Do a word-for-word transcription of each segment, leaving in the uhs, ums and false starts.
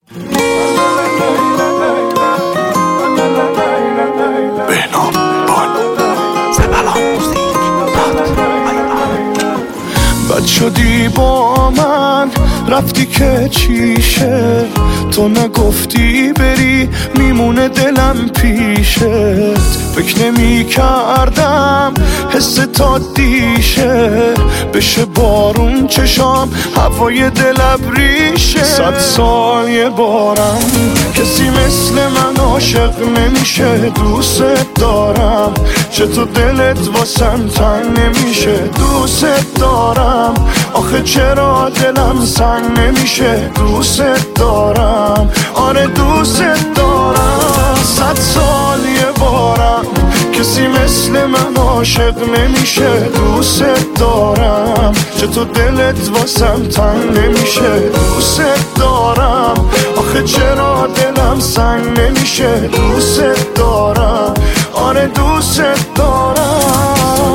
بد شدی با من رفتی که چیشه، تو نگفتی بری میمونه دلم پیشت. فکر نمی کردم حس تا دیشه بشه بارون چشام هوای دل ابریشه. صد سال یه بارم کسی مثل من عاشق نمیشه. دوست دارم چه تو دلت واسم تنگ نمیشه. دوست دارم آخه چرا دلم سنگ نمیشه. دوست دارم آره دوست دارم. صد سال یه بارم کسی مثل من عاشق نمیشه. دوست دارم چه تو دلت واسم تنگ نمیشه. دوست دارم آخه چرا دلم سنگ نمیشه. دوست دارم آره دوست دارم.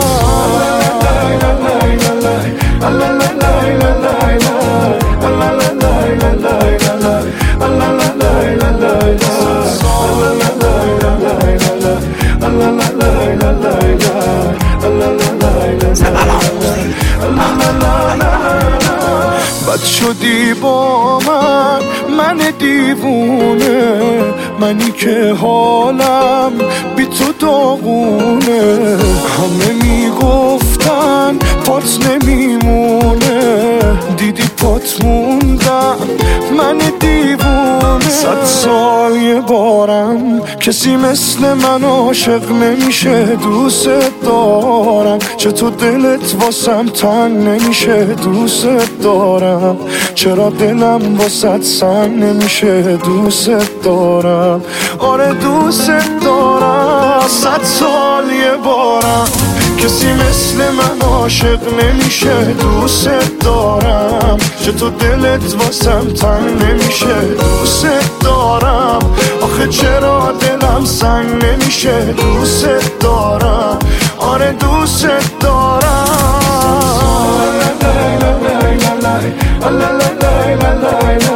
بد شدی با من من دیوونه، منی که حالم بی تو داغونه. همه میگفتن پات نمیمونه، دیدی پات موندم من دیوونه. صد سال یه بارم کسی مثل من عاشق نمیشه. دوست دارم چه تو دلت واسم تنگ نمیشه. دوست دارم چرا دلم واسط سنگ نمیشه. دوست دارم آره دوست دارم. صد سال یه بارم کسی مثل من عاشق نمیشه. دوست دارم چه تو دلت واسم تنگ نمیشه. دوست دارم آخه چرا دلم سنگ نمیشه. دوست دارم آره دوست دارم.